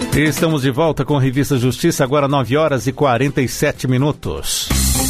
Estamos de volta com a Revista Justiça, agora 9 horas e 47 minutos.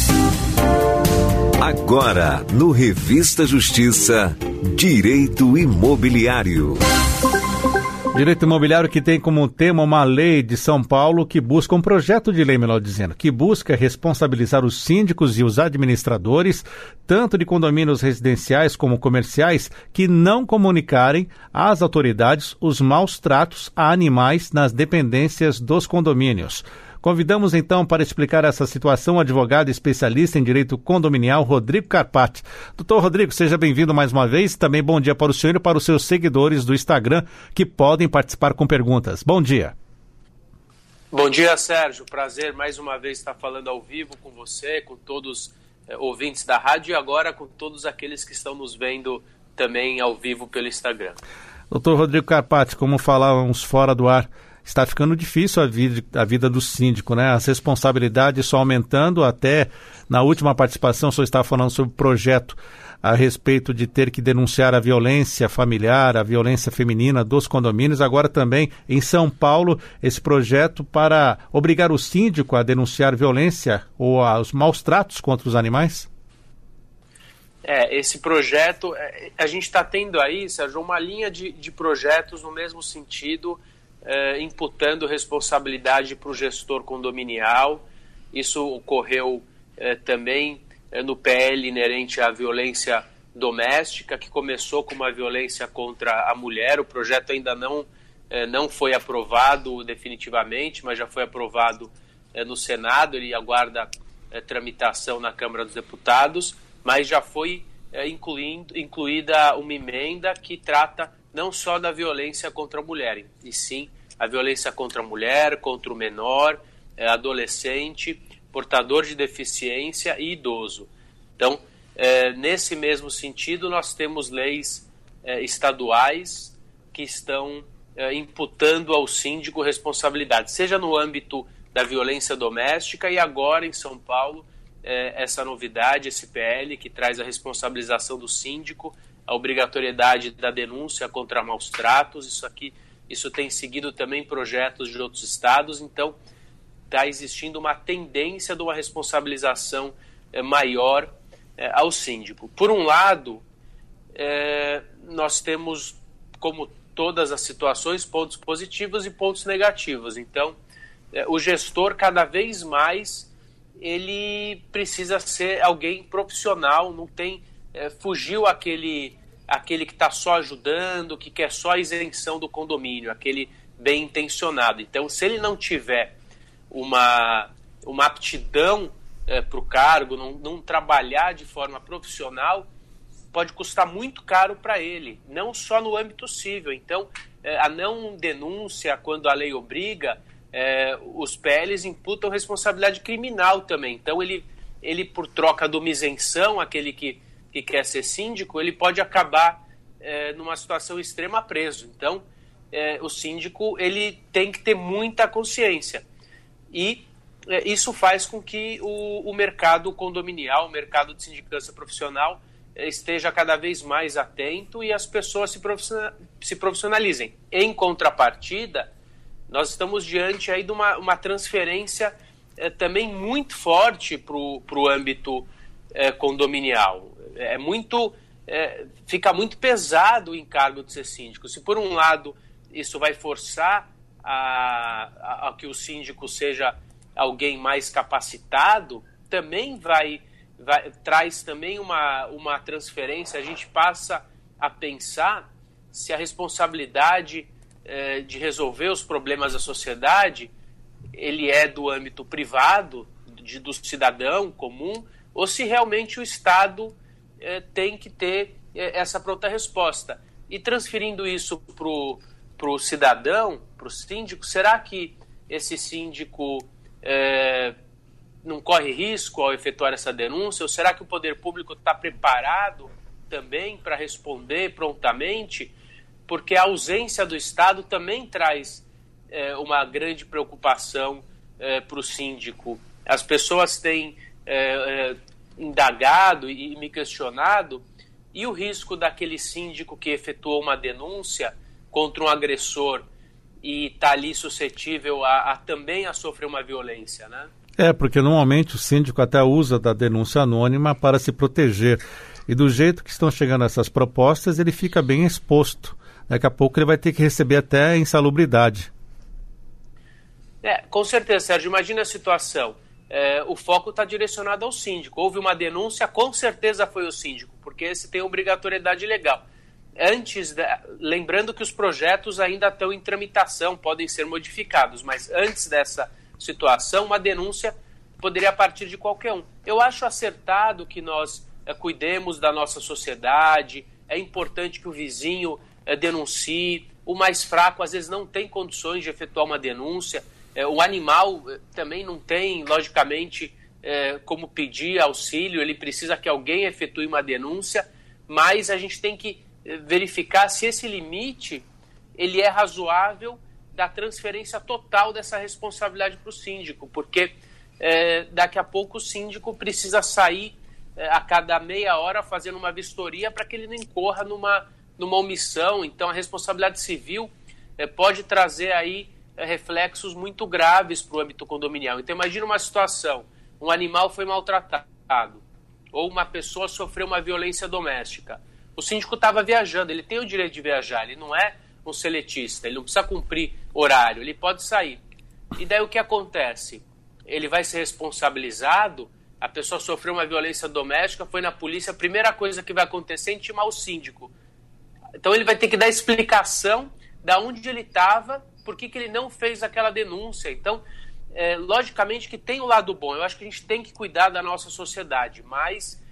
Agora, no Revista Justiça, Direito Imobiliário. Direito imobiliário que tem como tema uma lei de São Paulo que busca um projeto de lei, melhor dizendo, que busca responsabilizar os síndicos e os administradores, tanto de condomínios residenciais como comerciais, que não comunicarem às autoridades os maus tratos a animais nas dependências dos condomínios. Convidamos então para explicar essa situação o advogado especialista em direito condominial, Rodrigo Carpati. Doutor Rodrigo, seja bem-vindo mais uma vez. Também bom dia para o senhor e para os seus seguidores do Instagram que podem participar com perguntas. Bom dia. Bom dia, Sérgio. Prazer mais uma vez estar falando ao vivo com você, com todos os ouvintes da rádio e agora com todos aqueles que estão nos vendo também ao vivo pelo Instagram. Doutor Rodrigo Carpati, como falávamos fora do ar, está ficando difícil a vida do síndico, né? As responsabilidades só aumentando, até na última participação o senhor estava falando sobre o projeto a respeito de ter que denunciar a violência familiar, a violência feminina dos condomínios. Agora também em São Paulo, esse projeto para obrigar o síndico a denunciar violência ou os maus tratos contra os animais? Esse projeto, a gente está tendo aí, Sérgio, uma linha de projetos no mesmo sentido, imputando responsabilidade para o gestor condominial. Isso ocorreu também no PL inerente à violência doméstica, que começou com uma violência contra a mulher. O projeto ainda não foi aprovado definitivamente, mas já foi aprovado no Senado. Ele aguarda tramitação na Câmara dos Deputados, mas já foi incluída uma emenda que trata não só da violência contra a mulher, e sim a violência contra a mulher, contra o menor, adolescente, portador de deficiência e idoso. Então, nesse mesmo sentido, nós temos leis estaduais que estão imputando ao síndico responsabilidade, seja no âmbito da violência doméstica e agora em São Paulo, essa novidade, esse PL que traz a responsabilização do síndico, a obrigatoriedade da denúncia contra maus tratos. Isso tem seguido também projetos de outros estados, então está existindo uma tendência de uma responsabilização maior ao síndico. Por um lado, nós temos, como todas as situações, pontos positivos e pontos negativos. Então, o gestor, cada vez mais, ele precisa ser alguém profissional, não tem... fugiu aquele que está só ajudando, que quer só a isenção do condomínio, aquele bem intencionado. Então, se ele não tiver uma aptidão para o cargo, não trabalhar de forma profissional, pode custar muito caro para ele, não só no âmbito civil. Então, a não denúncia, quando a lei obriga, os PLs imputam responsabilidade criminal também. Então, ele por troca de uma isenção, aquele que quer ser síndico, ele pode acabar numa situação extrema preso. Então, o síndico ele tem que ter muita consciência. E isso faz com que o mercado condominial, o mercado de sindicância profissional, esteja cada vez mais atento e as pessoas se profissionalizem. Em contrapartida, nós estamos diante aí de uma transferência também muito forte para o âmbito condominial. Fica muito pesado o encargo de ser síndico. Se por um lado isso vai forçar a que o síndico seja alguém mais capacitado, também traz também uma transferência. A gente passa a pensar se a responsabilidade de resolver os problemas da sociedade ele é do âmbito privado, do cidadão comum, ou se realmente o Estado tem que ter essa pronta resposta. E transferindo isso para o cidadão, para o síndico, será que esse síndico não corre risco ao efetuar essa denúncia? Ou será que o poder público está preparado também para responder prontamente? Porque a ausência do Estado também traz uma grande preocupação para o síndico. As pessoas têm indagado e me questionado, e o risco daquele síndico que efetuou uma denúncia contra um agressor e está ali suscetível também a sofrer uma violência, né? Porque normalmente o síndico até usa da denúncia anônima para se proteger. E do jeito que estão chegando essas propostas, ele fica bem exposto. Daqui a pouco ele vai ter que receber até insalubridade. Com certeza, Sérgio. Imagina a situação. O foco está direcionado ao síndico. Houve uma denúncia, com certeza foi o síndico, porque esse tem obrigatoriedade legal. Lembrando que os projetos ainda estão em tramitação, podem ser modificados, mas antes dessa situação, uma denúncia poderia partir de qualquer um. Eu acho acertado que nós cuidemos da nossa sociedade, é importante que o vizinho denuncie, o mais fraco às vezes não tem condições de efetuar uma denúncia, o animal também não tem, logicamente, como pedir auxílio, ele precisa que alguém efetue uma denúncia, mas a gente tem que verificar se esse limite ele é razoável da transferência total dessa responsabilidade para o síndico, porque daqui a pouco o síndico precisa sair a cada meia hora fazendo uma vistoria para que ele não incorra numa omissão. Então a responsabilidade civil pode trazer aí reflexos muito graves para o âmbito condominial. Então imagina uma situação, um animal foi maltratado ou uma pessoa sofreu uma violência doméstica. O síndico estava viajando, ele tem o direito de viajar, ele não é um seletista, ele não precisa cumprir horário, ele pode sair. E daí o que acontece? Ele vai ser responsabilizado, a pessoa sofreu uma violência doméstica, foi na polícia, a primeira coisa que vai acontecer é intimar o síndico. Então ele vai ter que dar explicação de onde ele estava, por que ele não fez aquela denúncia. Então, logicamente que tem o lado bom, eu acho que a gente tem que cuidar da nossa sociedade, mas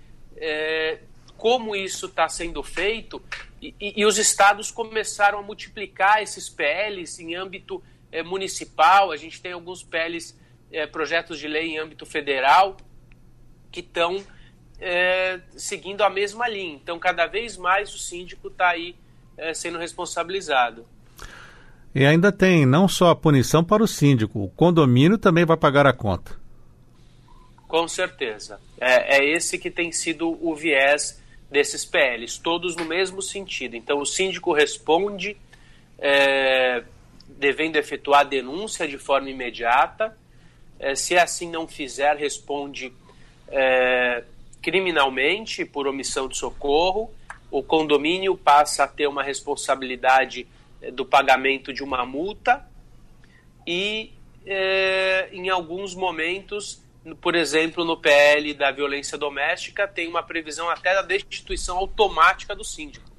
como isso está sendo feito, e os estados começaram a multiplicar esses PLs em âmbito municipal, a gente tem alguns PLs, projetos de lei em âmbito federal, que estão seguindo a mesma linha. Então, cada vez mais o síndico está aí sendo responsabilizado. E ainda tem não só a punição para o síndico, o condomínio também vai pagar a conta. Com certeza. É esse que tem sido o viés desses PLs, todos no mesmo sentido. Então, o síndico responde devendo efetuar a denúncia de forma imediata. Se assim não fizer, responde criminalmente por omissão de socorro. O condomínio passa a ter uma responsabilidade do pagamento de uma multa e, em alguns momentos, por exemplo, no PL da violência doméstica, tem uma previsão até da destituição automática do síndico,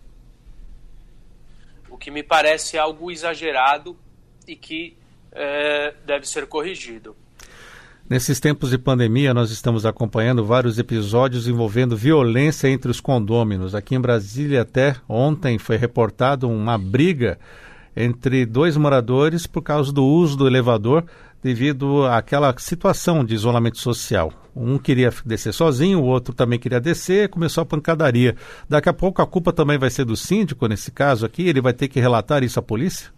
o que me parece algo exagerado e que deve ser corrigido. Nesses tempos de pandemia, nós estamos acompanhando vários episódios envolvendo violência entre os condôminos. Aqui em Brasília, até ontem, foi reportado uma briga entre dois moradores por causa do uso do elevador devido àquela situação de isolamento social. Um queria descer sozinho, o outro também queria descer, começou a pancadaria. Daqui a pouco a culpa também vai ser do síndico, nesse caso aqui, ele vai ter que relatar isso à polícia?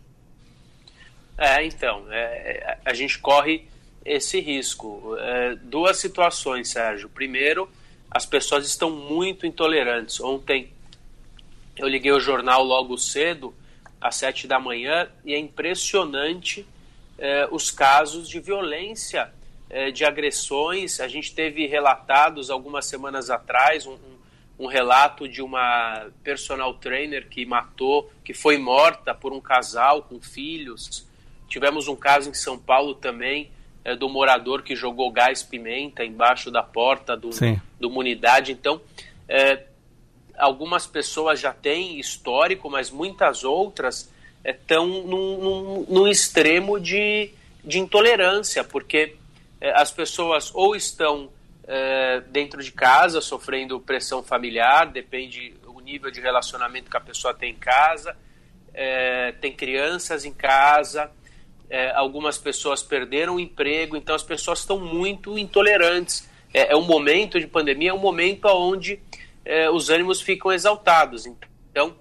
Então, a gente corre esse risco. Duas situações, Sérgio. Primeiro, as pessoas estão muito intolerantes. Ontem eu liguei o jornal logo cedo, às 7 da manhã, e é impressionante os casos de violência, de agressões. A gente teve relatados algumas semanas atrás um relato de uma personal trainer que foi morta por um casal com filhos. Tivemos um caso em São Paulo também, do morador que jogou gás pimenta embaixo da porta de uma unidade. Então, algumas pessoas já têm histórico, mas muitas outras estão num extremo de intolerância, porque as pessoas ou estão dentro de casa sofrendo pressão familiar, depende do nível de relacionamento que a pessoa tem em casa, tem crianças em casa, algumas pessoas perderam o emprego, então as pessoas estão muito intolerantes. Um momento de pandemia, é um momento onde os ânimos ficam exaltados. Então,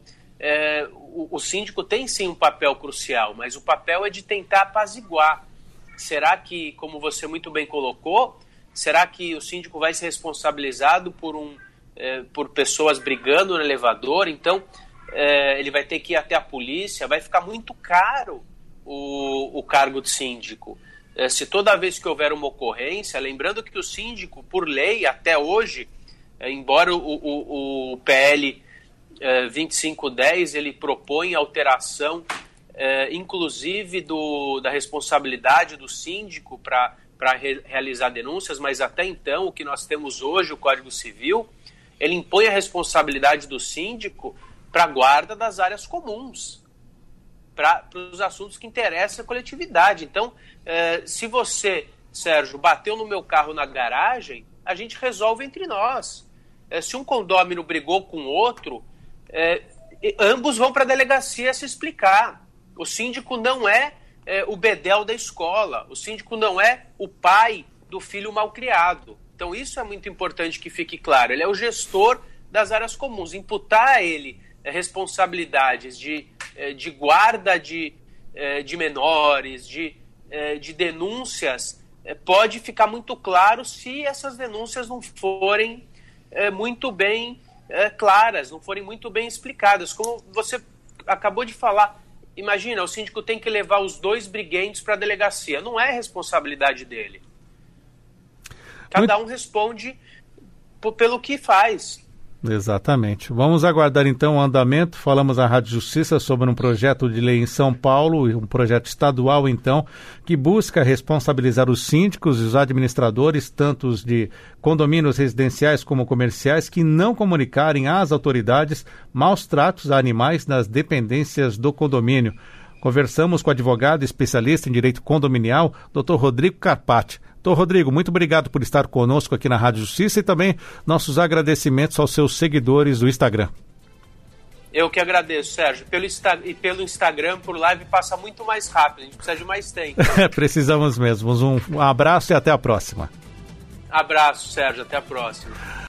o síndico tem sim um papel crucial, mas o papel é de tentar apaziguar. Será que, como você muito bem colocou, será que o síndico vai ser responsabilizado por pessoas brigando no elevador? Então, ele vai ter que ir até a polícia, vai ficar muito caro o cargo de síndico. Se toda vez que houver uma ocorrência, lembrando que o síndico, por lei, até hoje, embora o PL 2510 ele propõe alteração, inclusive da responsabilidade do síndico para realizar denúncias, mas até então o que nós temos hoje, o Código Civil, ele impõe a responsabilidade do síndico para a guarda das áreas comuns, para os assuntos que interessam a coletividade. Então, se você, Sérgio, bateu no meu carro na garagem, a gente resolve entre nós. Se um condômino brigou com outro, ambos vão para a delegacia se explicar. O síndico não é o bedel da escola, o síndico não é o pai do filho malcriado. Então isso é muito importante que fique claro. Ele é o gestor das áreas comuns. Imputar a ele responsabilidades de guarda de menores, de denúncias, pode ficar muito claro se essas denúncias não forem muito bem claras, não forem muito bem explicadas. Como você acabou de falar, imagina, o síndico tem que levar os 2 briguentes para a delegacia. Não é responsabilidade dele. Cada um responde pelo que faz. Exatamente. Vamos aguardar então o andamento. Falamos à Rádio Justiça sobre um projeto de lei em São Paulo, um projeto estadual então, que busca responsabilizar os síndicos e os administradores, tanto os de condomínios residenciais como comerciais, que não comunicarem às autoridades maus tratos a animais nas dependências do condomínio. Conversamos com o advogado especialista em direito condominial, Dr. Rodrigo Carpati. Doutor Rodrigo, muito obrigado por estar conosco aqui na Rádio Justiça e também nossos agradecimentos aos seus seguidores do Instagram. Eu que agradeço, Sérgio. Pelo Instagram, por live, passa muito mais rápido. A gente precisa de mais tempo. Precisamos mesmo. Um abraço e até a próxima. Abraço, Sérgio. Até a próxima.